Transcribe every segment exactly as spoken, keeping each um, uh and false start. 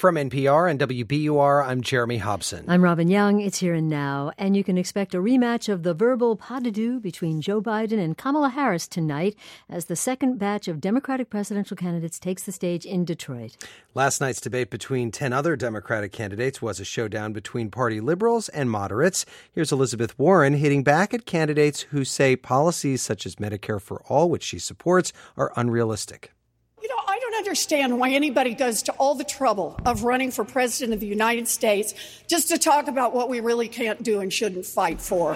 From N P R and W B U R, I'm Jeremy Hobson. I'm Robin Young. It's Here and Now, and you can expect a rematch of the verbal pas de deux between Joe Biden and Kamala Harris tonight as the second batch of Democratic presidential candidates takes the stage in Detroit. Last night's debate between ten other Democratic candidates was a showdown between party liberals and moderates. Here's Elizabeth Warren hitting back at candidates who say policies such as Medicare for All, which she supports, are unrealistic. You know, I don't understand why anybody goes to all the trouble of running for president of the United States just to talk about what we really can't do and shouldn't fight for.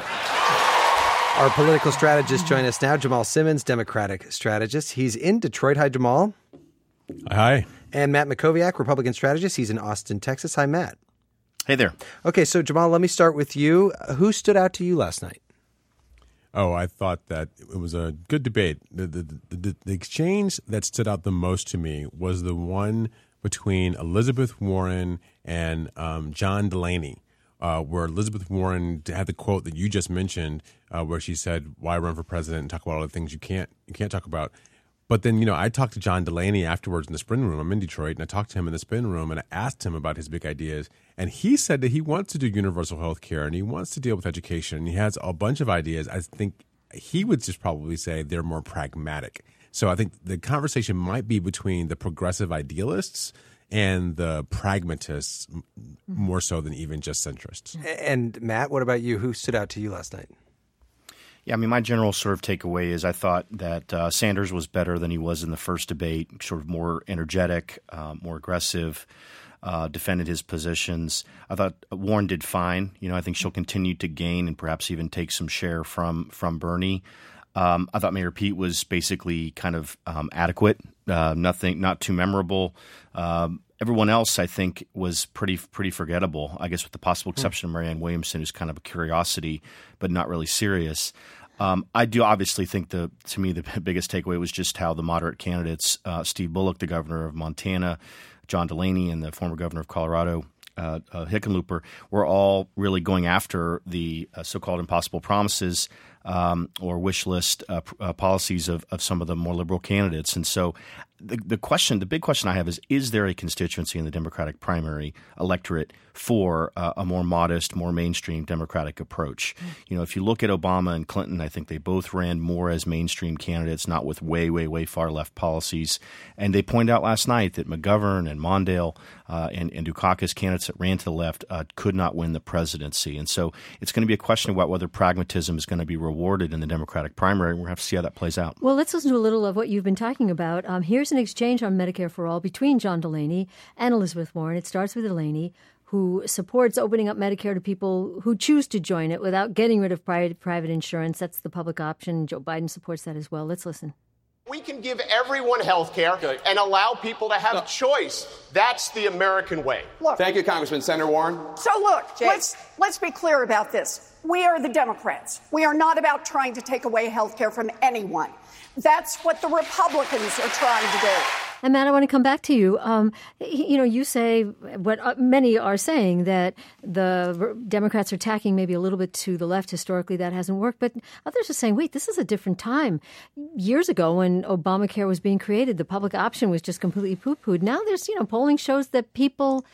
Our political strategists join us now. Jamal Simmons, Democratic strategist. He's in Detroit. Hi, Jamal. Hi. And Matt Mackowiak, Republican strategist. He's in Austin, Texas. Hi, Matt. Hey there. Okay, so Jamal, let me start with you. Who stood out to you last night? Oh, I thought that it was a good debate. The, the, the, the exchange that stood out the most to me was the one between Elizabeth Warren and um, John Delaney, uh, where Elizabeth Warren had the quote that you just mentioned, uh, where she said, "Why run for president and talk about all the things you can't you can't talk about?" But then, you know, I talked to John Delaney afterwards in the spin room. I'm in Detroit, and I talked to him in the spin room, and I asked him about his big ideas. And he said that he wants to do universal health care, and he wants to deal with education, and he has a bunch of ideas. I think he would just probably say they're more pragmatic. So I think the conversation might be between the progressive idealists and the pragmatists more so than even just centrists. And Matt, what about you? Who stood out to you last night? Yeah, I mean, my general sort of takeaway is I thought that uh, Sanders was better than he was in the first debate, sort of more energetic, uh, more aggressive, uh, defended his positions. I thought Warren did fine. You know, I think she'll continue to gain and perhaps even take some share from from Bernie. Um, I thought Mayor Pete was basically kind of um, adequate, uh, nothing, not too memorable. Um, Everyone else, I think, was pretty pretty forgettable, I guess with the possible exception of Marianne Williamson, who's kind of a curiosity but not really serious. Um, I do obviously think, the to me, the biggest takeaway was just how the moderate candidates, uh, Steve Bullock, the governor of Montana, John Delaney, and the former governor of Colorado, uh, uh, Hickenlooper, were all really going after the uh, so-called impossible promises um, or wish list uh, uh, policies of, of some of the more liberal candidates. And so the, the question, the big question I have is, is there a constituency in the Democratic primary electorate for uh, a more modest, more mainstream Democratic approach? Mm-hmm. You know, if you look at Obama and Clinton, I think they both ran more as mainstream candidates, not with way, way, way far left policies. And they pointed out last night that McGovern and Mondale uh, and, and Dukakis, candidates that ran to the left, uh, could not win the presidency. And so it's going to be a question about whether pragmatism is going to be rewarded in the Democratic primary. We'll have to see how that plays out. Well, let's listen to a little of what you've been talking about. Um, here's an exchange on Medicare for All between John Delaney and Elizabeth Warren. It starts with Delaney, who supports opening up Medicare to people who choose to join it without getting rid of private, private insurance. That's the public option. Joe Biden supports that as well. Let's listen. We can give everyone health care and allow people to have no. choice. That's the American way. Look, Thank you, Congressman. Senator Warren. So look, let's, let's be clear about this. We are the Democrats. We are not about trying to take away health care from anyone. That's what the Republicans are trying to do. And Matt, I want to come back to you. Um, you know, you say what many are saying, that the Democrats are tacking maybe a little bit to the left. Historically, that hasn't worked. But others are saying, wait, this is a different time. Years ago, when Obamacare was being created, the public option was just completely poo-pooed. Now there's, you know, polling shows that people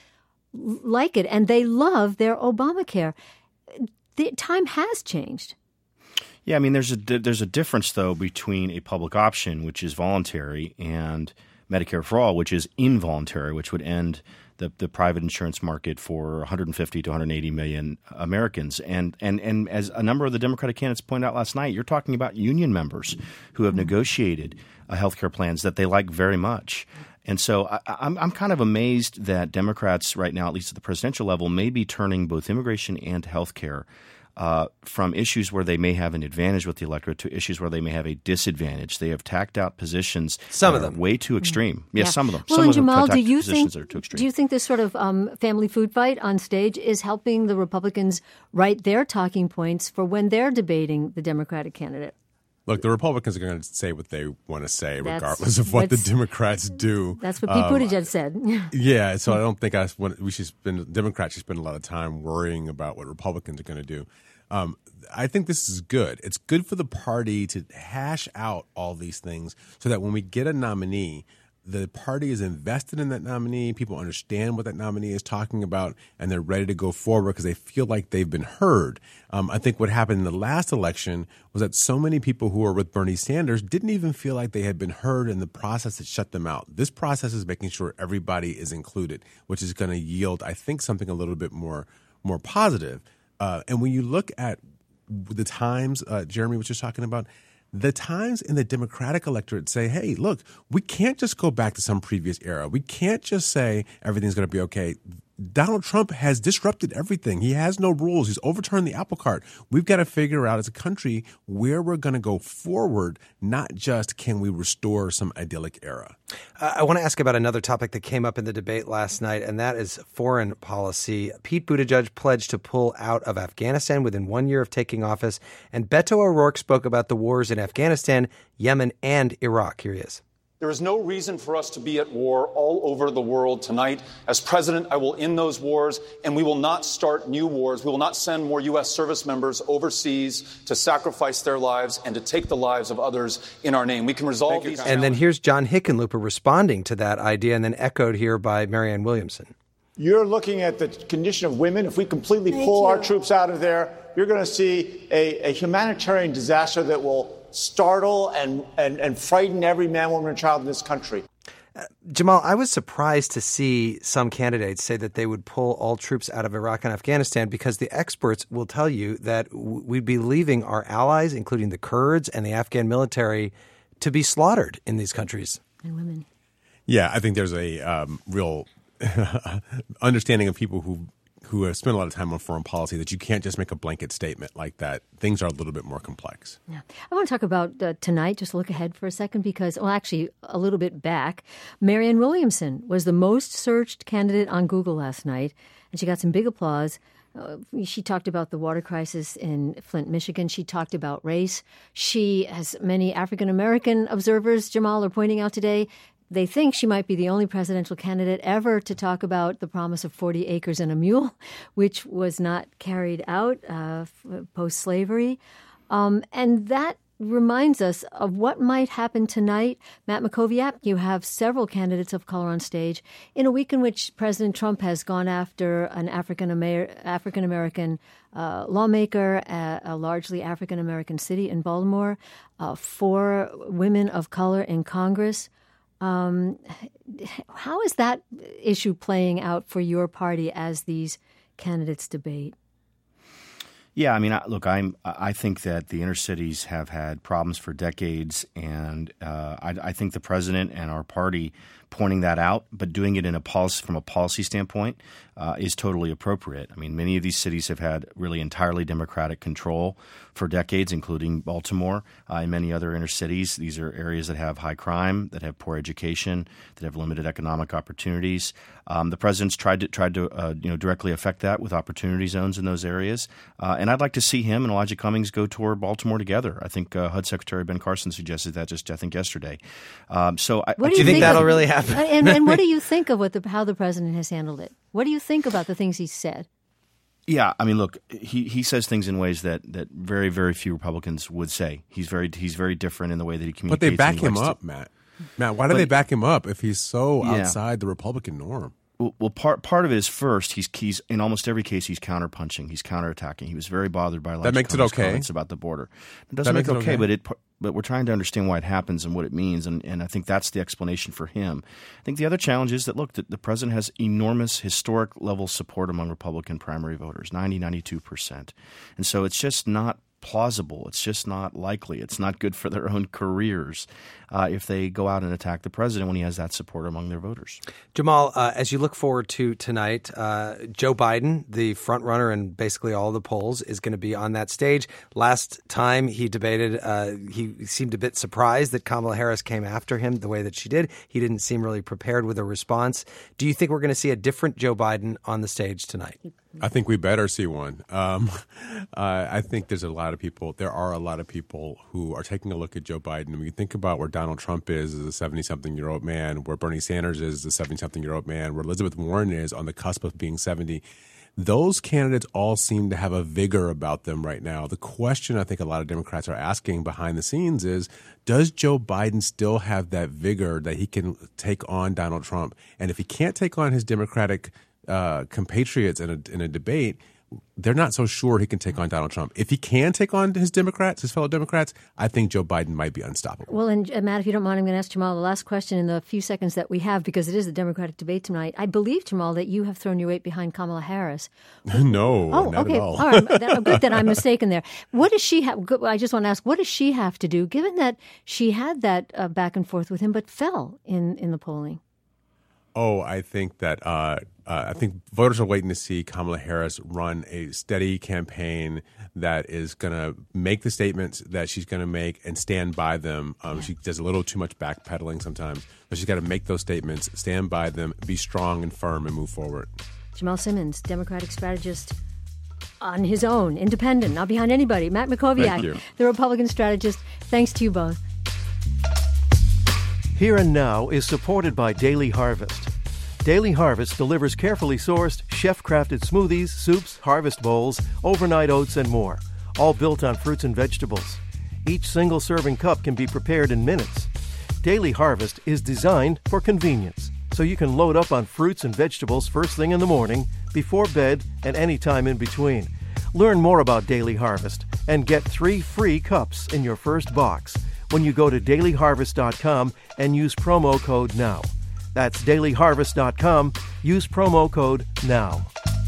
like it and they love their Obamacare. The time has changed. Yeah, I mean, there's a there's a difference, though, between a public option, which is voluntary, and Medicare for All, which is involuntary, which would end the, the private insurance market for one hundred fifty to one hundred eighty million Americans. And, and, and as a number of the Democratic candidates pointed out last night, you're talking about union members who have negotiated uh, health care plans that they like very much. And so I, I'm, I'm kind of amazed that Democrats right now, at least at the presidential level, may be turning both immigration and health care Uh, from issues where they may have an advantage with the electorate to issues where they may have a disadvantage. They have tacked out positions some that of them are way too extreme. Yes, yeah, some of them. Well, some and of them Jamal, tacked do you positions think that are too extreme. do you think this sort of um, family food fight on stage is helping the Republicans write their talking points for when they're debating the Democratic candidate? Look, the Republicans are going to say what they want to say, That's, regardless of what the Democrats do. That's what Pete um, Buttigieg said. Yeah, so I don't think I, we should spend Democrats should spend a lot of time worrying about what Republicans are going to do. Um, I think this is good. It's good for the party to hash out all these things so that when we get a nominee, the party is invested in that nominee. People understand what that nominee is talking about, and they're ready to go forward because they feel like they've been heard. Um, I think what happened in the last election was that so many people who were with Bernie Sanders didn't even feel like they had been heard, and the process had shut them out. This process is making sure everybody is included, which is going to yield, I think, something a little bit more more positive. Uh, and when you look at the times, uh, Jeremy was just talking about, the times in the Democratic electorate say, hey, look, we can't just go back to some previous era. We can't just say everything's going to be okay. Donald Trump has disrupted everything. He has no rules. He's overturned the apple cart. We've got to figure out as a country where we're going to go forward, not just can we restore some idyllic era. Uh, I want to ask about another topic that came up in the debate last night, and that is foreign policy. Pete Buttigieg pledged to pull out of Afghanistan within one year of taking office, and Beto O'Rourke spoke about the wars in Afghanistan, Yemen, and Iraq. Here he is. There is no reason for us to be at war all over the world tonight. As president, I will end those wars, and we will not start new wars. We will not send more U S service members overseas to sacrifice their lives and to take the lives of others in our name. We can resolve these challenges. And then here's John Hickenlooper responding to that idea, and then echoed here by Marianne Williamson. You're looking at the condition of women. If we completely Thank pull you. our troops out of there, you're going to see a, a humanitarian disaster that will startle and, and, and frighten every man, woman, and child in this country. Uh, Jamal, I was surprised to see some candidates say that they would pull all troops out of Iraq and Afghanistan because the experts will tell you that w- we'd be leaving our allies, including the Kurds and the Afghan military, to be slaughtered in these countries. And women. Yeah, I think there's a um, real understanding of people who who have spent a lot of time on foreign policy that you can't just make a blanket statement like that. Things are a little bit more complex. Yeah. I want to talk about uh, tonight, just look ahead for a second, because, well, actually, a little bit back, Marianne Williamson was the most searched candidate on Google last night, and she got some big applause. Uh, she talked about the water crisis in Flint, Michigan. She talked about race. She, as many African-American observers, Jamal, are pointing out today, they think she might be the only presidential candidate ever to talk about the promise of forty acres and a mule, which was not carried out uh, post-slavery. Um, and that reminds us of what might happen tonight. Matt Mackowiak, you have several candidates of color on stage in a week in which President Trump has gone after an African-Amer- African-American uh, lawmaker, a, a largely African-American city in Baltimore, uh, four women of color in Congress. Um, how is that issue playing out for your party as these candidates debate? Yeah, I mean, I, look, I'm. I think that the inner cities have had problems for decades, and uh, I, I think the president and our party pointing that out, but doing it in a policy from a policy standpoint, uh, is totally appropriate. I mean, many of these cities have had really entirely Democratic control for decades, including Baltimore uh, and many other inner cities. These are areas that have high crime, that have poor education, that have limited economic opportunities. Um, the president's tried to tried to uh, you know directly affect that with opportunity zones in those areas, uh, and I'd like to see him and Elijah Cummings go tour Baltimore together. I think uh, H U D Secretary Ben Carson suggested that just I think yesterday. Um, so I, What do you think, think that'll of, really happen? And, and what do you think of what the, how the president has handled it? What do you think about the things he's said? Yeah, I mean, look, he, he says things in ways that, that very, very few Republicans would say. He's very he's very different in the way that he communicates. But they back him to, up, Matt. Matt, why do but, they back him up if he's so yeah. outside the Republican norm? Well, well, part part of it is first he's he's in almost every case he's counterpunching, he's counterattacking. He was very bothered by Elijah that makes Cummings' it okay. comments about the border. It doesn't that make it okay, okay, but it but we're trying to understand why it happens and what it means, and, and I think that's the explanation for him. I think the other challenge is that look, the, the president has enormous historic level support among Republican primary voters, ninety, ninety-two percent, and so it's just not plausible. It's just not likely. It's not good for their own careers uh, if they go out and attack the president when he has that support among their voters. Jamal, uh, as you look forward to tonight, uh, Joe Biden, the front runner in basically all the polls, is going to be on that stage. Last time he debated, uh, he seemed a bit surprised that Kamala Harris came after him the way that she did. He didn't seem really prepared with a response. Do you think we're going to see a different Joe Biden on the stage tonight? I think we better see one. Um, uh, I think there's a lot of people, there are a lot of people who are taking a look at Joe Biden. When you think about where Donald Trump is as a seventy-something-year-old man, where Bernie Sanders is as a seventy-something-year-old man, where Elizabeth Warren is on the cusp of being seventy, those candidates all seem to have a vigor about them right now. The question I think a lot of Democrats are asking behind the scenes is, does Joe Biden still have that vigor that he can take on Donald Trump? And if he can't take on his Democratic uh, compatriots in a, in a debate, they're not so sure he can take on Donald Trump. If he can take on his Democrats, his fellow Democrats, I think Joe Biden might be unstoppable. Well, and uh, Matt, if you don't mind, I'm going to ask Jamal the last question in the few seconds that we have, because it is the Democratic debate tonight. I believe, Jamal, that you have thrown your weight behind Kamala Harris. no, oh, not okay. at all. all right. That, good that I'm mistaken there. What does she have? I just want to ask, what does she have to do, given that she had that uh, back and forth with him, but fell in, in the polling? Oh, I think that uh, uh, I think voters are waiting to see Kamala Harris run a steady campaign that is going to make the statements that she's going to make and stand by them. Um, yeah. She does a little too much backpedaling sometimes, but she's got to make those statements, stand by them, be strong and firm, and move forward. Jamal Simmons, Democratic strategist on his own, independent, not behind anybody. Matt Mackowiak, the Republican strategist. Thanks to you both. Here and Now is supported by Daily Harvest. Daily Harvest delivers carefully sourced, chef-crafted smoothies, soups, harvest bowls, overnight oats, and more, all built on fruits and vegetables. Each single serving cup can be prepared in minutes. Daily Harvest is designed for convenience, so you can load up on fruits and vegetables first thing in the morning, before bed, and any time in between. Learn more about Daily Harvest and get three free cups in your first box when you go to daily harvest dot com and use promo code NOW. That's daily harvest dot com. Use promo code NOW.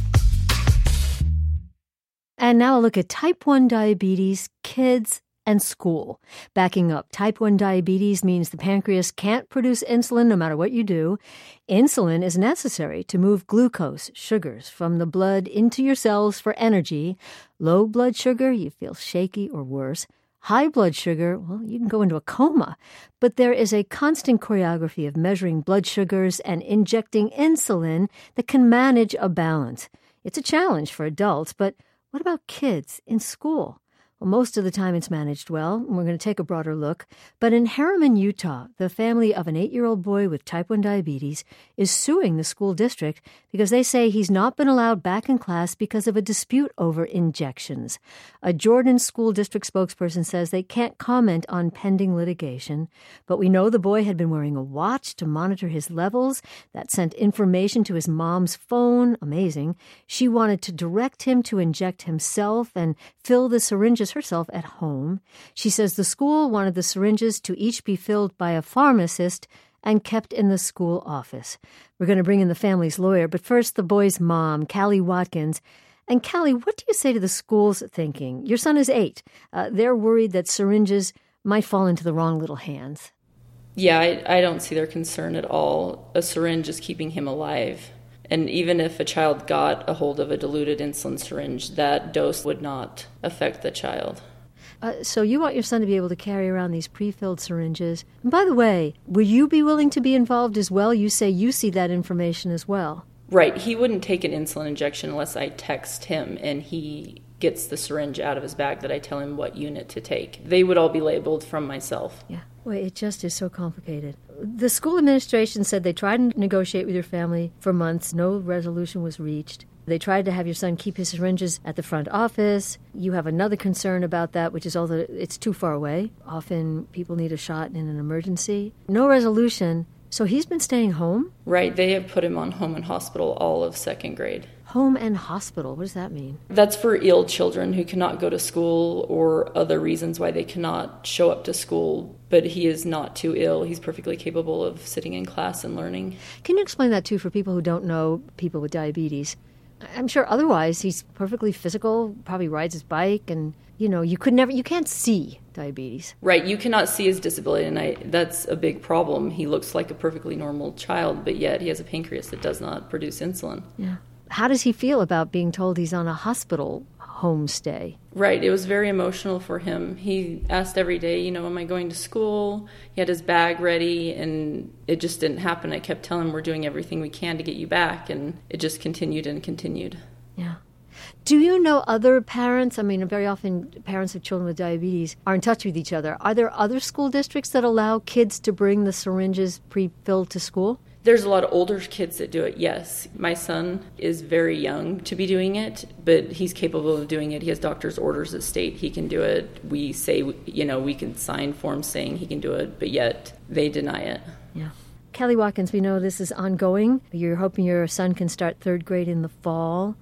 And now a look at type one diabetes, kids, and school. Backing up, type one diabetes means the pancreas can't produce insulin no matter what you do. Insulin is necessary to move glucose, sugars, from the blood into your cells for energy. Low blood sugar, you feel shaky or worse. High blood sugar, well, you can go into a coma. But there is a constant choreography of measuring blood sugars and injecting insulin that can manage a balance. It's a challenge for adults, but what about kids in school? Well, most of the time it's managed well, and we're going to take a broader look. But in Harriman, Utah, the family of an eight-year-old boy with type one diabetes is suing the school district because they say he's not been allowed back in class because of a dispute over injections. A Jordan school district spokesperson says they can't comment on pending litigation, but we know the boy had been wearing a watch to monitor his levels that sent information to his mom's phone. Amazing. She wanted to direct him to inject himself and fill the syringes herself at home. She says the school wanted the syringes to each be filled by a pharmacist and kept in the school office. We're going to bring in the family's lawyer, but first the boy's mom, Callie Watkins. And Callie, what do you say to the school's thinking? Your son is eight. Uh, they're worried that syringes might fall into the wrong little hands. Yeah, I, I don't see their concern at all. A syringe is keeping him alive. And even if a child got a hold of a diluted insulin syringe, that dose would not affect the child. Uh, so you want your son to be able to carry around these pre-filled syringes. And by the way, would you be willing to be involved as well? You say you see that information as well. Right. He wouldn't take an insulin injection unless I text him and he gets the syringe out of his bag that I tell him what unit to take. They would all be labeled from myself. Yeah. Well, it just is so complicated. The school administration said they tried to negotiate with your family for months. No resolution was reached. They tried to have your son keep his syringes at the front office. You have another concern about that, which is all that it's too far away. Often people need a shot in an emergency. No resolution. So he's been staying home? Right. They have put him on home and hospital all of second grade. Home and hospital. What does that mean? That's for ill children who cannot go to school or other reasons why they cannot show up to school. But he is not too ill. He's perfectly capable of sitting in class and learning. Can you explain that, too, for people who don't know people with diabetes? I'm sure otherwise he's perfectly physical, probably rides his bike, and, you know, you could never, you can't see diabetes. Right, you cannot see his disability, and I, that's a big problem. He looks like a perfectly normal child, but yet he has a pancreas that does not produce insulin. Yeah. How does he feel about being told he's on a hospital homestay? Right, it was very emotional for him. He asked every day, you know, am I going to school? He had his bag ready, and it just didn't happen. I kept telling him we're doing everything we can to get you back, and it just continued and continued. Yeah. Do you know other parents? I mean, very often parents of children with diabetes are in touch with each other. Are there other school districts that allow kids to bring the syringes pre-filled to school? There's a lot of older kids that do it, yes. My son is very young to be doing it, but he's capable of doing it. He has doctor's orders that state he can do it. We say, you know, we can sign forms saying he can do it, but yet they deny it. Yeah. Kelly Watkins, we know this is ongoing. You're hoping your son can start third grade in the fall,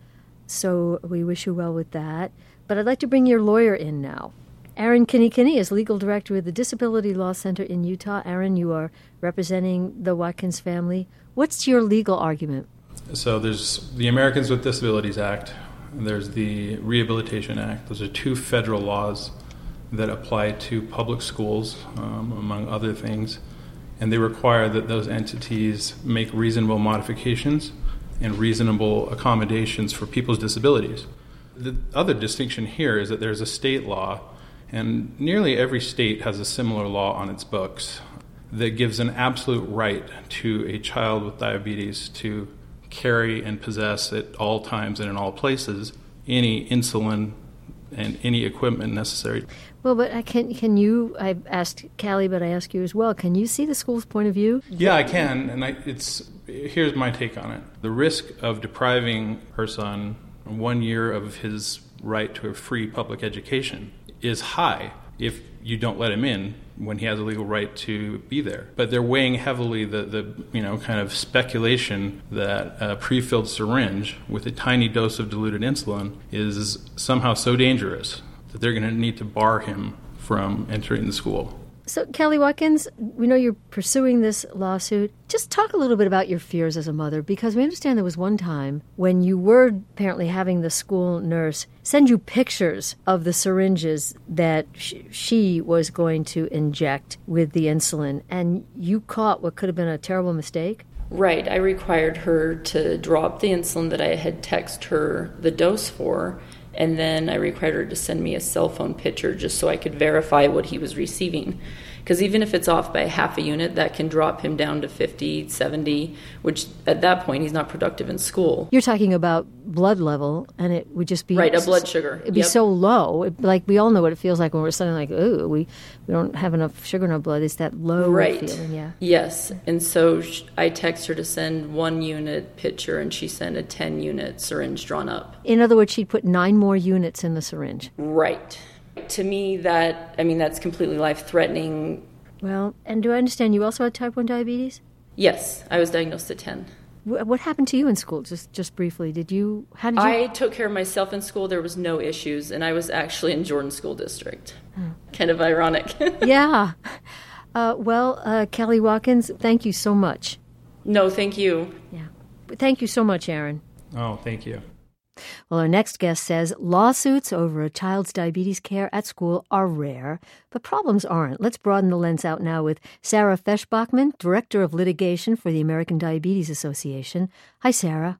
so we wish you well with that. But I'd like to bring your lawyer in now. Aaron Kinney-Kinney is legal director of the Disability Law Center in Utah. Aaron, you are representing the Watkins family. What's your legal argument? So there's the Americans with Disabilities Act, and there's the Rehabilitation Act. Those are two federal laws that apply to public schools, um, among other things, and they require that those entities make reasonable modifications and reasonable accommodations for people's disabilities. The other distinction here is that there's a state law, and nearly every state has a similar law on its books that gives an absolute right to a child with diabetes to carry and possess at all times and in all places any insulin and any equipment necessary. Well, but I can can you, I asked Callie, but I ask you as well, can you see the school's point of view? Yeah, I can, and I, it's here's my take on it. The risk of depriving her son one year of his right to a free public education is high if you don't let him in when he has a legal right to be there. But they're weighing heavily the, the you know, kind of speculation that a pre-filled syringe with a tiny dose of diluted insulin is somehow so dangerous that they're going to need to bar him from entering the school. So, Kelly Watkins, we know you're pursuing this lawsuit. Just talk a little bit about your fears as a mother, because we understand there was one time when you were apparently having the school nurse send you pictures of the syringes that sh- she was going to inject with the insulin, and you caught what could have been a terrible mistake. Right. I required her to drop the insulin that I had texted her the dose for, and then I required her to send me a cell phone picture just so I could verify what he was receiving. Because even if it's off by half a unit, that can drop him down to fifty, seventy, which at that point he's not productive in school. You're talking about blood level, and it would just be... Right, a blood sugar. It'd be Yep. so low. It, like, we all know what it feels like when we're suddenly like, ooh, we, we don't have enough sugar in our blood. It's that low right. feeling, yeah. Yes, and so sh- I text her to send one unit picture, and she sent a ten-unit syringe drawn up. In other words, she'd put nine more units in the syringe. Right. To me, that, I mean, that's completely life-threatening. Well, and do I understand you also had type one diabetes? Yes, I was diagnosed at ten. What happened to you in school, just just briefly? Did you, how did you? I took care of myself in school. There was no issues, and I was actually in Jordan School District. Oh. Kind of ironic. Yeah. Uh, well, uh, Kelly Watkins, thank you so much. No, thank you. Yeah. Thank you so much, Aaron. Oh, thank you. Well, our next guest says lawsuits over a child's diabetes care at school are rare, but problems aren't. Let's broaden the lens out now with Sarah Feshbachman, Director of Litigation for the American Diabetes Association. Hi, Sarah.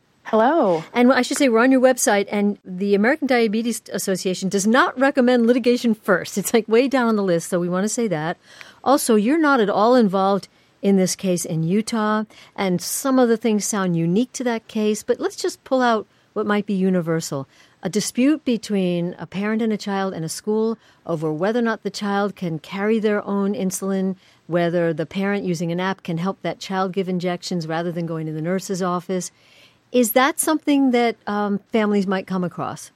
Hello. And I should say we're on your website, and the American Diabetes Association does not recommend litigation first. It's like way down on the list, so we want to say that. Also, you're not at all involved in this case in Utah, and some of the things sound unique to that case, but let's just pull out what might be universal. A dispute between a parent and a child and a school over whether or not the child can carry their own insulin, whether the parent using an app can help that child give injections rather than going to the nurse's office. Is that something that um, families might come across?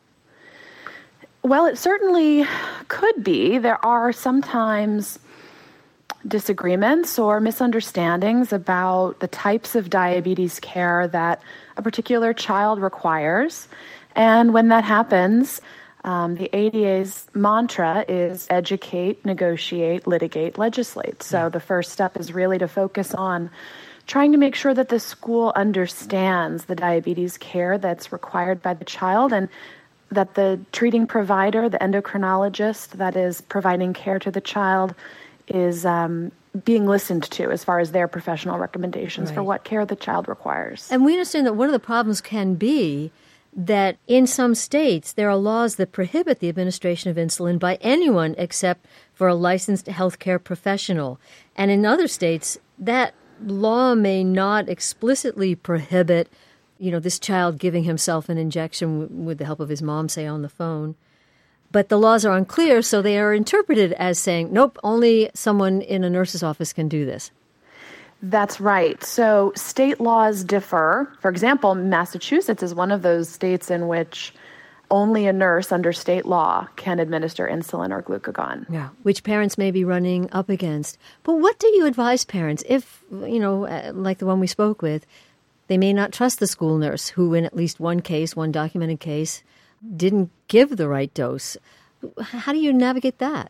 Well, it certainly could be. There are sometimes disagreements or misunderstandings about the types of diabetes care that a particular child requires. And when that happens, um, the A D A's mantra is educate, negotiate, litigate, legislate. So the first step is really to focus on trying to make sure that the school understands the diabetes care that's required by the child, and that the treating provider, the endocrinologist that is providing care to the child, is um, being listened to as far as their professional recommendations right. for what care the child requires. And we understand that one of the problems can be that in some states there are laws that prohibit the administration of insulin by anyone except for a licensed healthcare professional. And in other states, that law may not explicitly prohibit, you know, this child giving himself an injection w- with the help of his mom, say, on the phone. But the laws are unclear, so they are interpreted as saying, nope, only someone in a nurse's office can do this. That's right. So state laws differ. For example, Massachusetts is one of those states in which only a nurse under state law can administer insulin or glucagon. Yeah, which parents may be running up against. But what do you advise parents if, you know, like the one we spoke with, they may not trust the school nurse who in at least one case, one documented case, didn't give the right dose? How do you navigate that?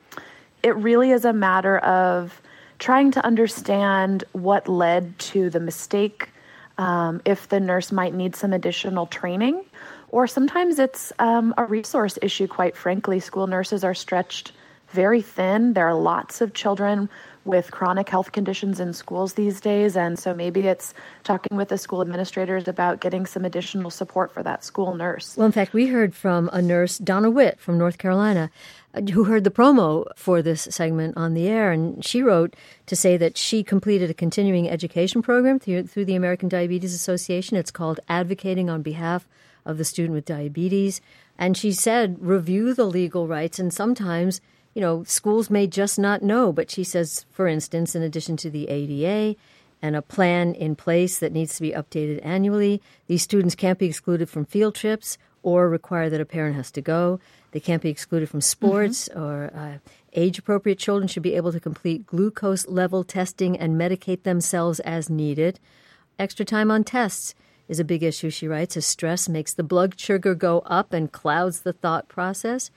It really is a matter of trying to understand what led to the mistake, um, if the nurse might need some additional training, or sometimes it's um, a resource issue, quite frankly. School nurses are stretched very thin. There are lots of children with chronic health conditions in schools these days, and so maybe it's talking with the school administrators about getting some additional support for that school nurse. Well, in fact, we heard from a nurse, Donna Witt from North Carolina, who heard the promo for this segment on the air, and she wrote to say that she completed a continuing education program through, through the American Diabetes Association. It's called Advocating on Behalf of the Student with Diabetes. And she said, review the legal rights, and sometimes, you know, schools may just not know. But she says, for instance, in addition to the A D A and a plan in place that needs to be updated annually, these students can't be excluded from field trips or require that a parent has to go. They can't be excluded from sports, mm-hmm. or uh, age-appropriate children should be able to complete glucose level testing and medicate themselves as needed. Extra time on tests is a big issue, she writes, as stress makes the blood sugar go up and clouds the thought process.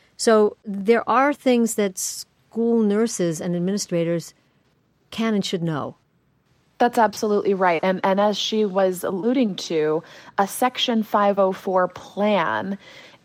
So there are things that school nurses and administrators can and should know. That's absolutely right. And, and as she was alluding to, a Section five oh four plan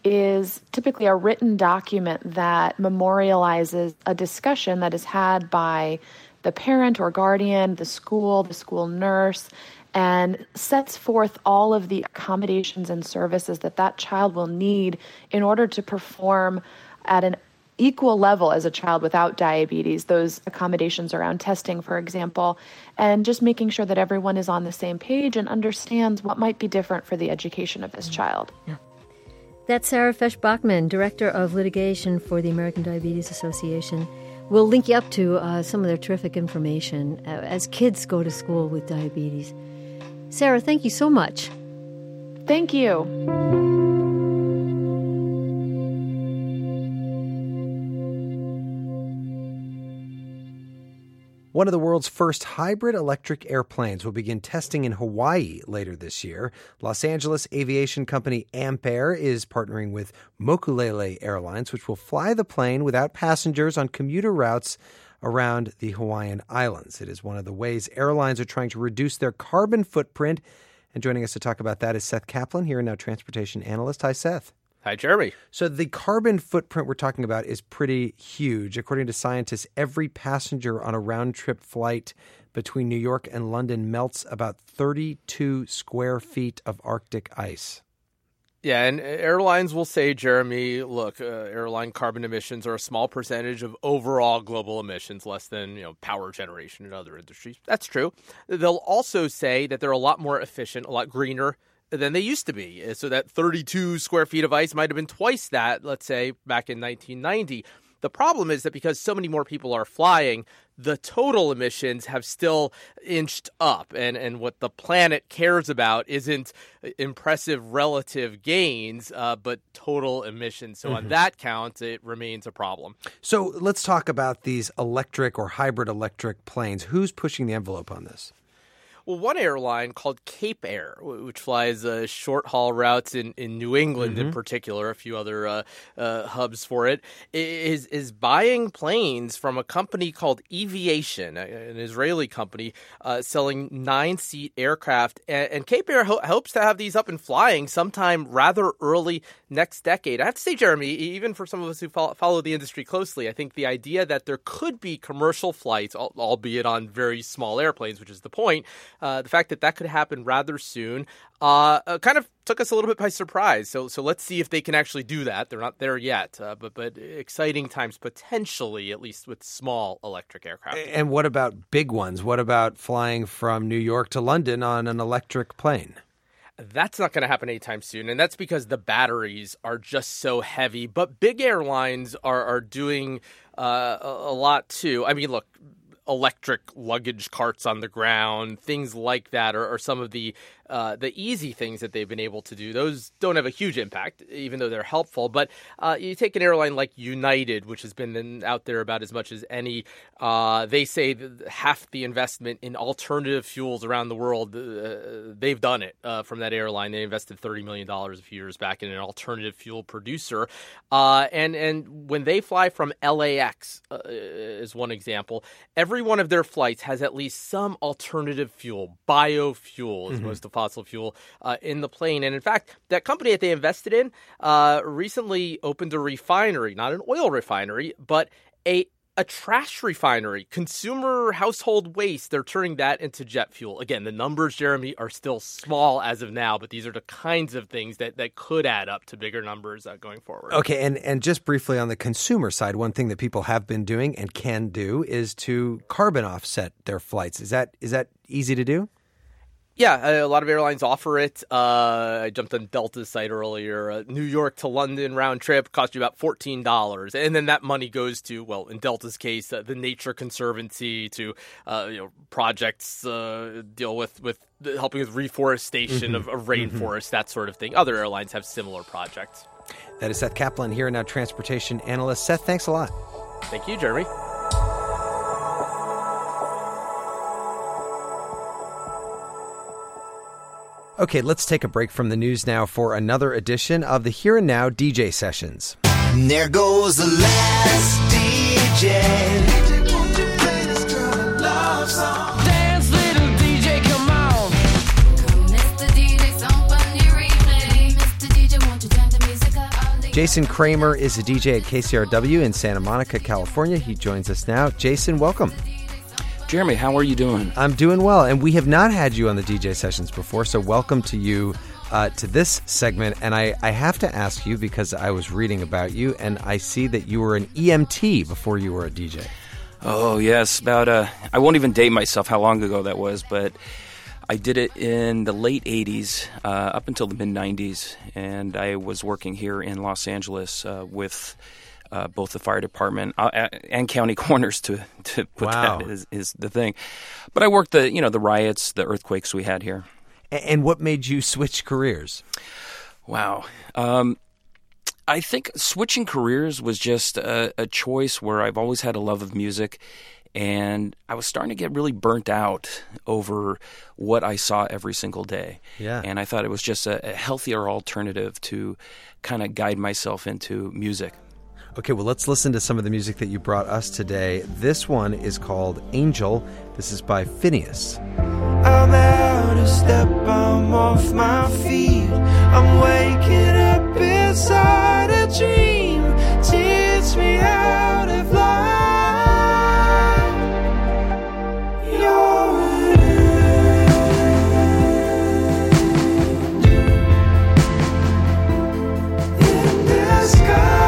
is typically a written document that memorializes a discussion that is had by the parent or guardian, the school, the school nurse, and sets forth all of the accommodations and services that that child will need in order to perform at an equal level as a child without diabetes, those accommodations around testing, for example, and just making sure that everyone is on the same page and understands what might be different for the education of this child. Yeah. That's Sarah Fesch-Bachman, Director of Litigation for the American Diabetes Association. We'll link you up to uh, some of their terrific information uh, as kids go to school with diabetes. Sarah, thank you so much. Thank you. One of the world's first hybrid electric airplanes will begin testing in Hawaii later this year. Los Angeles aviation company Ampere is partnering with Mokulele Airlines, which will fly the plane without passengers on commuter routes around the Hawaiian Islands. It is one of the ways airlines are trying to reduce their carbon footprint. And joining us to talk about that is Seth Kaplan, here and now transportation analyst. Hi, Seth. Hi, Jeremy. So the carbon footprint we're talking about is pretty huge. According to scientists, every passenger on a round-trip flight between New York and London melts about thirty-two square feet of Arctic ice. Yeah, and airlines will say, Jeremy, look, uh, airline carbon emissions are a small percentage of overall global emissions, less than, you know, power generation and other industries. That's true. They'll also say that they're a lot more efficient, a lot greener than they used to be. So that thirty-two square feet of ice might have been twice that, let's say, back in nineteen ninety. The problem is that because so many more people are flying, the total emissions have still inched up. And, and what the planet cares about isn't impressive relative gains, uh, but total emissions. So mm-hmm. on that count, it remains a problem. So let's talk about these electric or hybrid electric planes. Who's pushing the envelope on this? Well, one airline called Cape Air, which flies uh, short-haul routes in, in New England mm-hmm. in particular, a few other uh, uh, hubs for it, is is buying planes from a company called Eviation, an Israeli company, uh, selling nine-seat aircraft. And, and Cape Air ho- hopes to have these up and flying sometime rather early next decade. I have to say, Jeremy, even for some of us who follow, follow the industry closely, I think the idea that there could be commercial flights, albeit on very small airplanes, which is the point, Uh, the fact that that could happen rather soon uh, uh, kind of took us a little bit by surprise. So so let's see if they can actually do that. They're not there yet, uh, but but exciting times potentially, at least with small electric aircraft. And what about big ones? What about flying from New York to London on an electric plane? That's not going to happen anytime soon, and that's because the batteries are just so heavy. But big airlines are, are doing uh, a, a lot too. I mean, look, electric luggage carts on the ground, things like that are, are some of the uh, the easy things that they've been able to do. Those don't have a huge impact, even though they're helpful. But uh, you take an airline like United, which has been out there about as much as any. Uh, they say that half the investment in alternative fuels around the world, uh, they've done it uh, from that airline. They invested thirty million dollars a few years back in an alternative fuel producer. Uh, and, and when they fly from L A X, uh, is one example, every one of their flights has at least some alternative fuel, biofuel as opposed to fossil fuel, uh, in the plane. And in fact, that company that they invested in uh, recently opened a refinery, not an oil refinery, but a a trash refinery, consumer household waste. They're turning that into jet fuel. Again, the numbers, Jeremy, are still small as of now, but these are the kinds of things that, that could add up to bigger numbers uh, going forward. Okay, and, and just briefly on the consumer side, one thing that people have been doing and can do is to carbon offset their flights. Is that is that easy to do? Yeah, a lot of airlines offer it. Uh, I jumped on Delta's site earlier. Uh, New York to London round trip cost you about fourteen dollars. And then that money goes to, well, in Delta's case, uh, the Nature Conservancy, to uh, you know, projects uh, deal with, with helping with reforestation mm-hmm. of, of rainforests, mm-hmm. that sort of thing. Other airlines have similar projects. That is Seth Kaplan here, now transportation analyst. Seth, thanks a lot. Thank you, Jeremy. Okay, let's take a break from the news now for another edition of the Here and Now D J Sessions. And there goes the last D J. Dance, little D J, come on. Mister D J, some funny replay. Mister D J, won't you turn the music up? Jason Kramer is a D J at K C R W in Santa Monica, California. He joins us now. Jason, welcome. Jeremy, how are you doing? I'm doing well, and we have not had you on the D J Sessions before, so welcome to you uh, to this segment. And I, I have to ask you, because I was reading about you, and I see that you were an E M T before you were a D J. Oh, yes. About uh, I won't even date myself how long ago that was, but I did it in the late eighties, uh, up until the mid-nineties, and I was working here in Los Angeles uh, with... Uh, both the fire department uh, and county corners to to put wow. that is, is the thing. But I worked the you know the riots, the earthquakes we had here. And what made you switch careers? Wow, um, I think switching careers was just a, a choice where I've always had a love of music, and I was starting to get really burnt out over what I saw every single day. Yeah, and I thought it was just a, a healthier alternative to kind of guide myself into music. Okay, well, let's listen to some of the music that you brought us today. This one is called Angel. This is by Phineas. I'm out of step, I'm off my feet. I'm waking up inside a dream. Teach me how to fly. You're an angel in the sky.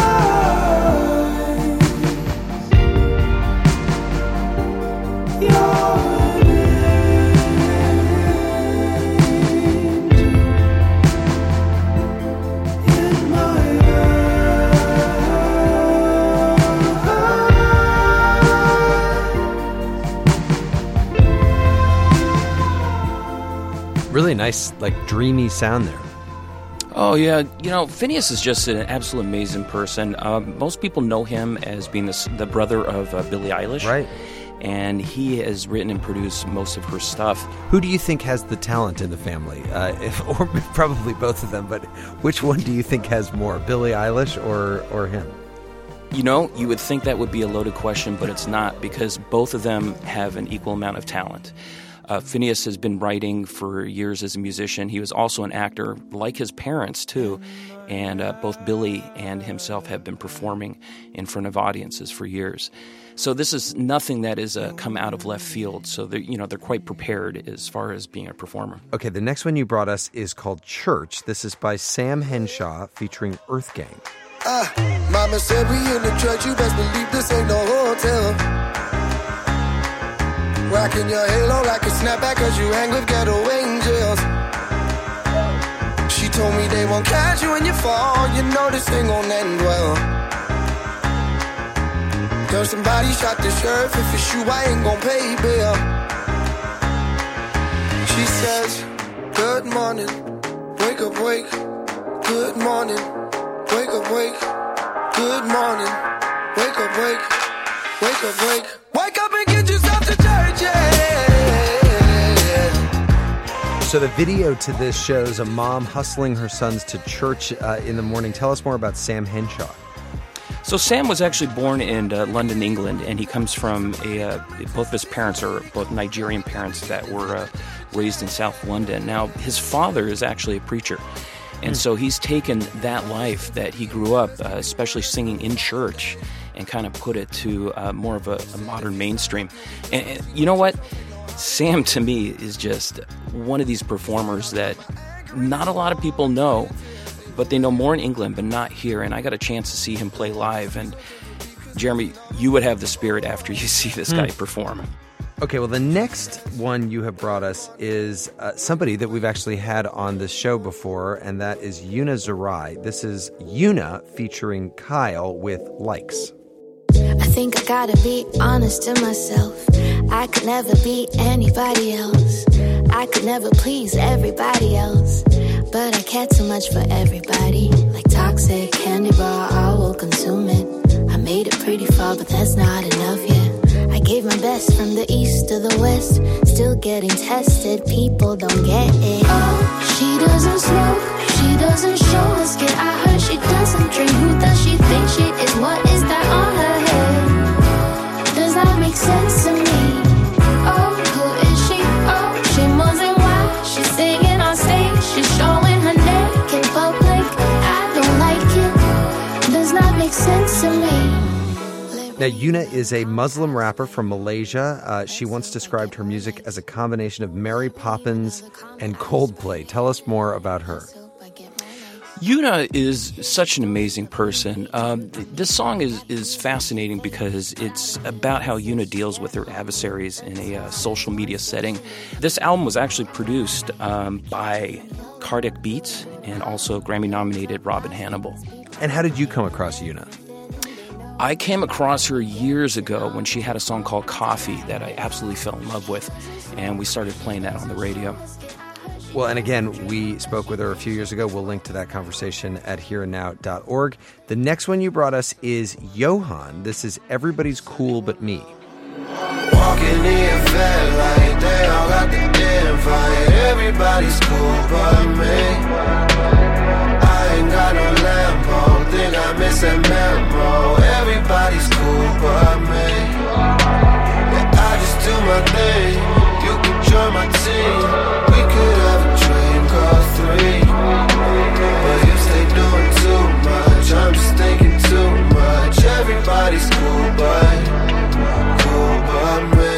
Really nice, like, dreamy sound there. Oh, yeah. You know, Phineas is just an absolute amazing person. Um, most people know him as being the, the brother of uh, Billie Eilish. Right. And he has written and produced most of her stuff. Who do you think has the talent in the family? Uh, if, or probably both of them, but which one do you think has more, Billie Eilish or, or him? You know, you would think that would be a loaded question, but it's not, because both of them have an equal amount of talent. Uh, Phineas has been writing for years as a musician. He was also an actor, like his parents, too. And uh, both Billie and himself have been performing in front of audiences for years. So this is nothing that is uh, come out of left field. So they're, you know, they're quite prepared as far as being a performer. Okay, the next one you brought us is called Church. This is by Sam Henshaw featuring Earth Gang. Ah, Mama said we in the church, you best believe this ain't no hotel. Rocking your halo like a snapback, cause you hang with ghetto angels. She told me they won't catch you when you fall, you know this thing gon' end well. Girl, somebody shot the sheriff. If it's you, I ain't gon' pay bail. She says, good morning, wake up, wake. Good morning, wake up, wake. Good morning, wake up, wake. Wake up, wake. Wake up and get yourself to church, yeah. So the video to this shows a mom hustling her sons to church uh, in the morning. Tell us more about Sam Henshaw. So Sam was actually born in uh, London, England, and he comes from a, uh, both of his parents are both Nigerian parents that were uh, raised in South London. Now, his father is actually a preacher, and mm. so he's taken that life that he grew up, uh, especially singing in church, and kind of put it to uh, more of a, a modern mainstream. And, and you know what? Sam, to me, is just one of these performers that not a lot of people know, but they know more in England, but not here. And I got a chance to see him play live. And Jeremy, you would have the spirit after you see this guy mm. perform. Okay, well, the next one you have brought us is uh, somebody that we've actually had on this show before, and that is Yuna Zarai. This is Yuna featuring Kyle with Likes. I think I gotta be honest to myself. I could never be anybody else. I could never please everybody else. But I care too much for everybody. Like toxic candy bar, I will consume it. I made it pretty far, but that's not enough yet. I gave my best from the east to the west. Still getting tested, people don't get it. Oh, she doesn't smoke, she doesn't show her skin. I heard she doesn't drink. Who does she think she is? What is that on her head? Does that make sense to me? Oh, who is she? Oh, she moves and why? She's singing on stage. She's showing her neck in public. I don't like it. Does not make sense to me. Now, Yuna is a Muslim rapper from Malaysia. Uh, she once described her music as a combination of Mary Poppins and Coldplay. Tell us more about her. Yuna is such an amazing person. Um, this song is, is fascinating because it's about how Yuna deals with her adversaries in a uh, social media setting. This album was actually produced um, by Cardiac Beats and also Grammy-nominated Robin Hannibal. And how did you come across Yuna? I came across her years ago when she had a song called Coffee that I absolutely fell in love with, and we started playing that on the radio. Well, and again, we spoke with her a few years ago. We'll link to that conversation at here and now dot org. The next one you brought us is Johan. This is Everybody's Cool But Me. Walking in fat like they all got the damn fight. Everybody's cool but me. I ain't got no Lambo. Think I miss a memo. Everybody's cool but me. Yeah, I just do my thing. You can join my team. We could have a train called three. But you stay doing too much. I'm just thinking too much. Everybody's cool but cool but me.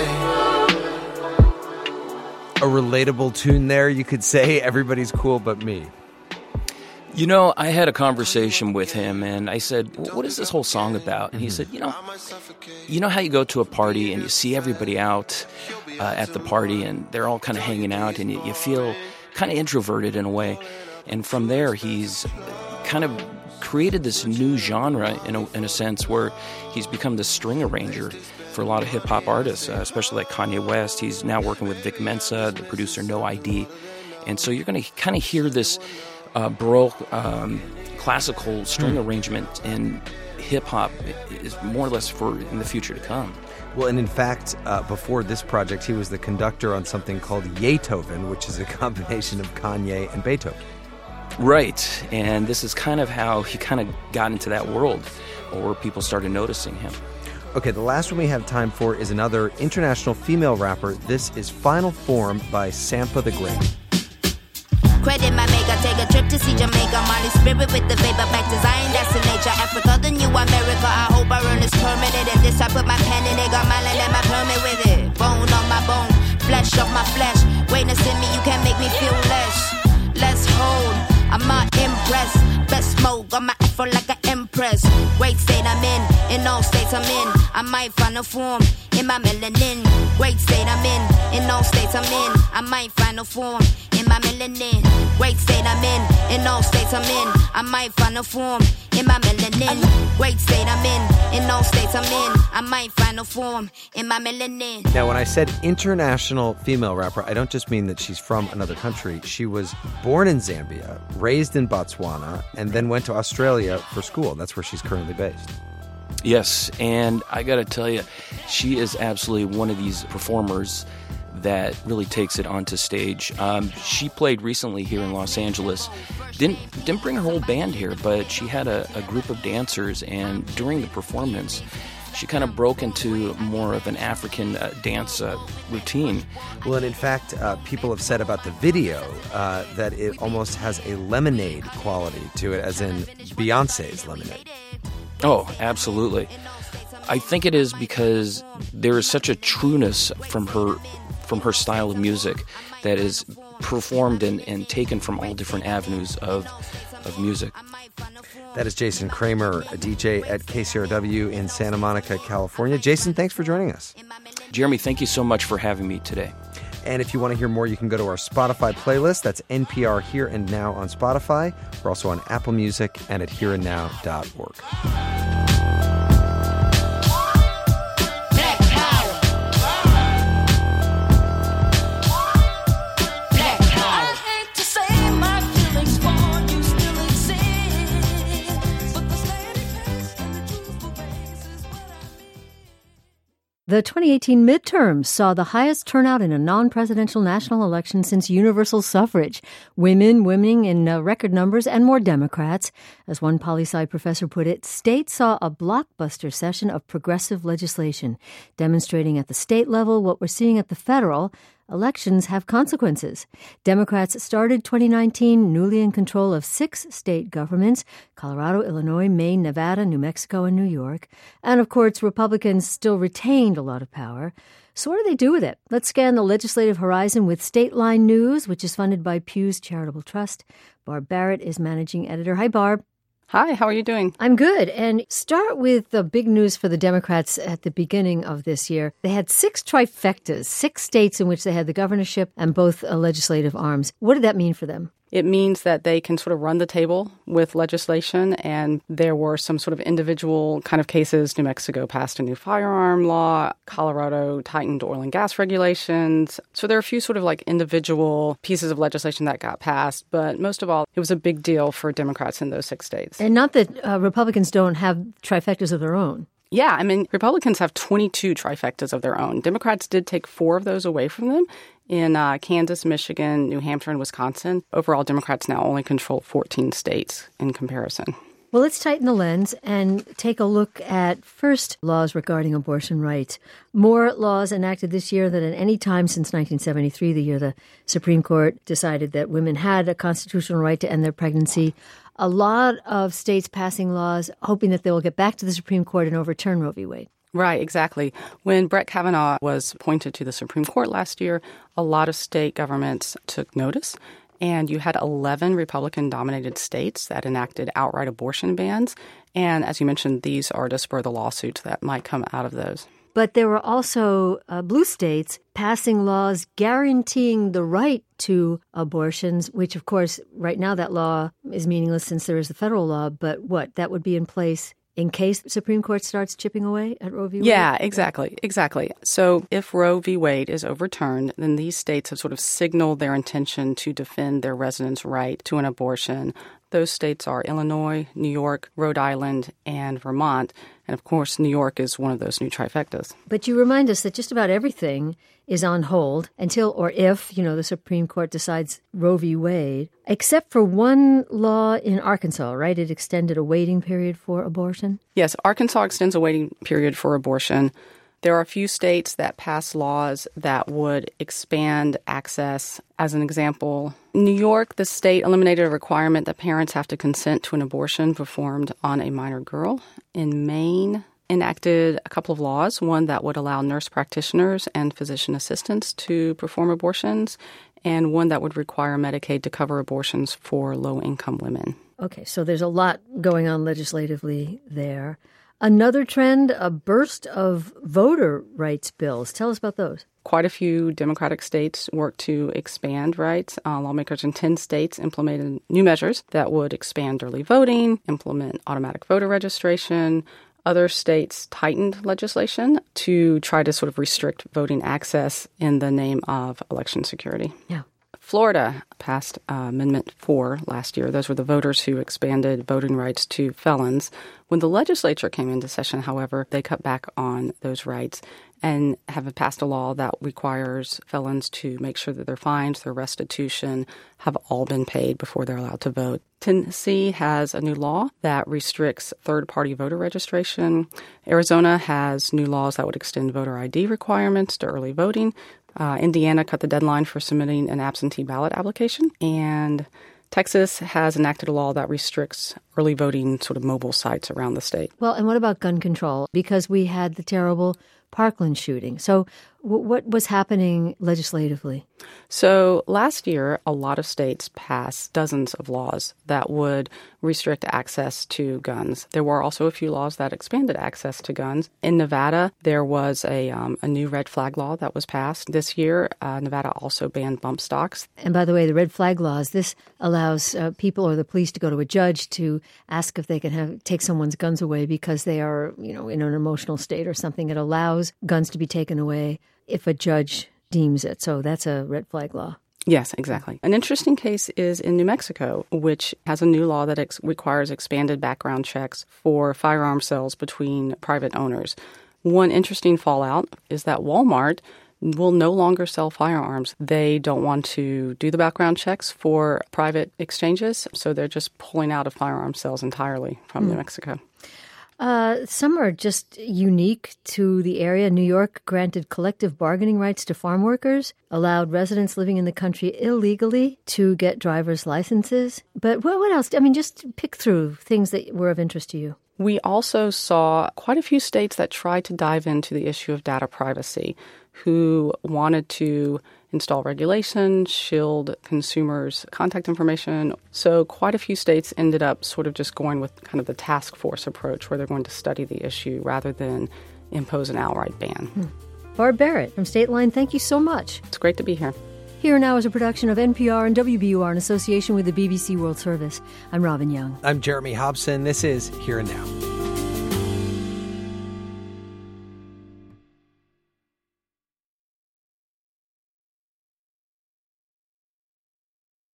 A relatable tune there, you could say. Everybody's cool but me. You know, I had a conversation with him, and I said, what is this whole song about? And he said, you know, you know how you go to a party and you see everybody out uh, at the party, and they're all kind of hanging out, and you, you feel kind of introverted in a way. And from there, he's kind of created this new genre, in a, in a sense, where he's become the string arranger for a lot of hip-hop artists, uh, especially like Kanye West. He's now working with Vic Mensa, the producer No I D. And so you're going to kind of hear this Uh, Baroque um, classical string mm. arrangement in hip-hop is more or less for in the future to come. Well, and in fact, uh, before this project, he was the conductor on something called Beethoven, which is a combination of Kanye and Beethoven. Right, and this is kind of how he kind of got into that world, or people started noticing him. Okay, the last one we have time for is another international female rapper. This is Final Form by Sampa the Great. Credit my maker, take a trip to see Jamaica. Molly spirit with the vapor, back to Zion, that's the nature. Africa, the new America, I hope I earn this permanent. And this I put my pen in it, got my land and my permit with it. Bone on my bone, flesh of my flesh. Greatness in me, you can't make me feel less. Let's hold, I'm not impressed. Best smoke, got my afro like an empress. Great state I'm in, in all states I'm in. I might find a form in my melanin. Great state I'm in, in all states I'm in. I might find a form in my melanin. Great state I'm in, in all states I'm in. I might find a form in my melanin. Great state I'm in, in all states I'm in. I might find no form in my melanin. Now, when I said international female rapper, I don't just mean that she's from another country. She was born in Zambia, raised in Botswana, and then went to Australia for school. That's where she's currently based. Yes, and I got to tell you, she is absolutely one of these performers that really takes it onto stage. Um, she played recently here in Los Angeles. Didn't didn't bring her whole band here, but she had a, a group of dancers, and during the performance, she kind of broke into more of an African uh, dance uh, routine. Well, and in fact, uh, people have said about the video uh, that it almost has a Lemonade quality to it, as in Beyonce's Lemonade. Oh, absolutely. I think it is because there is such a trueness from her from her style of music that is performed and, and taken from all different avenues of of music. That is Jason Kramer, a D J at K C R W in Santa Monica, California. Jason, thanks for joining us. Jeremy, thank you so much for having me today. And if you want to hear more, you can go to our Spotify playlist. That's N P R Here and Now on Spotify. We're also on Apple Music and at here and now dot org. The twenty eighteen midterms saw the highest turnout in a non-presidential national election since universal suffrage. Women winning in uh, record numbers and more Democrats. As one poli-sci professor put it, states saw a blockbuster session of progressive legislation, demonstrating at the state level what we're seeing at the federal. Elections have consequences. Democrats started twenty nineteen newly in control of six state governments, Colorado, Illinois, Maine, Nevada, New Mexico, and New York. And of course, Republicans still retained a lot of power. So what do they do with it? Let's scan the legislative horizon with State Line News, which is funded by Pew's Charitable Trust. Barb Barrett is managing editor. Hi, Barb. Hi, how are you doing? I'm good. And start with the big news for the Democrats at the beginning of this year. They had six trifectas, six states in which they had the governorship and both uh, legislative arms. What did that mean for them? It means that they can sort of run the table with legislation, and there were some sort of individual kind of cases. New Mexico passed a new firearm law. Colorado tightened oil and gas regulations. So there are a few sort of like individual pieces of legislation that got passed, but most of all, it was a big deal for Democrats in those six states. And not that uh, Republicans don't have trifectas of their own. Yeah, I mean, Republicans have twenty-two trifectas of their own. Democrats did take four of those away from them in uh, Kansas, Michigan, New Hampshire, and Wisconsin. Overall, Democrats now only control fourteen states in comparison. Well, let's tighten the lens and take a look at first laws regarding abortion rights. More laws enacted this year than at any time since nineteen seventy-three, the year the Supreme Court decided that women had a constitutional right to end their pregnancy. A lot of states passing laws hoping that they will get back to the Supreme Court and overturn Roe v. Wade. Right, exactly. When Brett Kavanaugh was appointed to the Supreme Court last year, a lot of state governments took notice. And you had eleven Republican-dominated states that enacted outright abortion bans. And as you mentioned, these are to spur the lawsuits that might come out of those. But there were also uh, blue states passing laws guaranteeing the right to abortions, which, of course, right now that law is meaningless since there is the federal law. But what? That would be in place in case the Supreme Court starts chipping away at Roe v. Wade? Yeah, exactly. Exactly. So if Roe v. Wade is overturned, then these states have sort of signaled their intention to defend their residents' right to an abortion. Those states are Illinois, New York, Rhode Island, and Vermont. And of course, New York is one of those new trifectas. But you remind us that just about everything is on hold until or if, you know, the Supreme Court decides Roe v. Wade, except for one law in Arkansas, right? It extended a waiting period for abortion. Yes, Arkansas extends a waiting period for abortion. There are a few states that pass laws that would expand access. As an example, New York, the state eliminated a requirement that parents have to consent to an abortion performed on a minor girl. In Maine, enacted a couple of laws, one that would allow nurse practitioners and physician assistants to perform abortions, and one that would require Medicaid to cover abortions for low-income women. Okay, so there's a lot going on legislatively there. Another trend, a burst of voter rights bills. Tell us about those. Quite a few Democratic states work to expand rights. Uh, lawmakers in ten states implemented new measures that would expand early voting, implement automatic voter registration. Other states tightened legislation to try to sort of restrict voting access in the name of election security. Yeah. Florida passed uh, Amendment four last year. Those were the voters who expanded voting rights to felons. When the legislature came into session, however, they cut back on those rights and have passed a law that requires felons to make sure that their fines, their restitution, have all been paid before they're allowed to vote. Tennessee has a new law that restricts third-party voter registration. Arizona has new laws that would extend voter I D requirements to early voting. Uh, Indiana cut the deadline for submitting an absentee ballot application. And Texas has enacted a law that restricts early voting sort of mobile sites around the state. Well, and what about gun control? Because we had the terrible Parkland shooting. So w- what was happening legislatively? So last year, a lot of states passed dozens of laws that would restrict access to guns. There were also a few laws that expanded access to guns. In Nevada, there was a, um, a new red flag law that was passed. This year, uh, Nevada also banned bump stocks. And by the way, the red flag laws, this allows uh, people or the police to go to a judge to ask if they can have take someone's guns away because they are, you know, in an emotional state or something. It allows guns to be taken away if a judge deems it. So that's a red flag law. Yes, exactly. An interesting case is in New Mexico, which has a new law that ex- requires expanded background checks for firearm sales between private owners. One interesting fallout is that Walmart will no longer sell firearms. They don't want to do the background checks for private exchanges, so they're just pulling out of firearm sales entirely from mm. New Mexico. Uh, some are just unique to the area. New York granted collective bargaining rights to farm workers, allowed residents living in the country illegally to get driver's licenses. But what, what else? I mean, just pick through things that were of interest to you. We also saw quite a few states that tried to dive into the issue of data privacy, who wanted to install regulation, shield consumers' contact information. So quite a few states ended up sort of just going with kind of the task force approach where they're going to study the issue rather than impose an outright ban. Hmm. Barb Barrett from State Line, thank you so much. It's great to be here. Here Now is a production of N P R and W B U R in association with the B B C World Service. I'm Robin Young. I'm Jeremy Hobson. This is Here and Now.